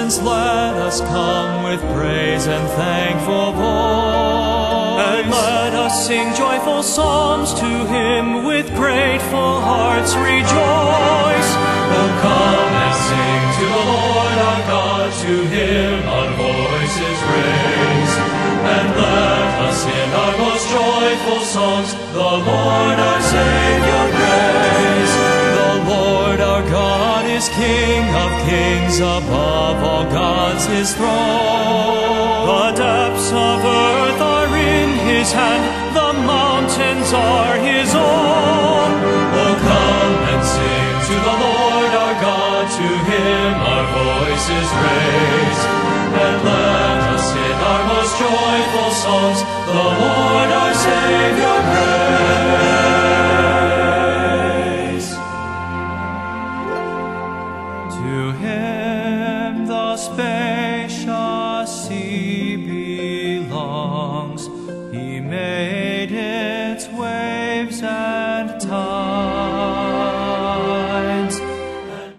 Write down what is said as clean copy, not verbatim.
presence let us come with praise and thankful voice. And let us sing joyful psalms to Him, with grateful hearts rejoice. Oh, come and sing to the Lord our God, to Him our voices raise. And let us in our most joyful songs the Lord our Savior praise. The Lord our God is King of kings, above all gods His throne. The depths of earth are in His hand, the mountains are His own. Oh, come and sing to the Lord our God, to Him our voices raise. And let us in our most joyful songs the Lord our Savior praise. To Him the spacious sea belongs.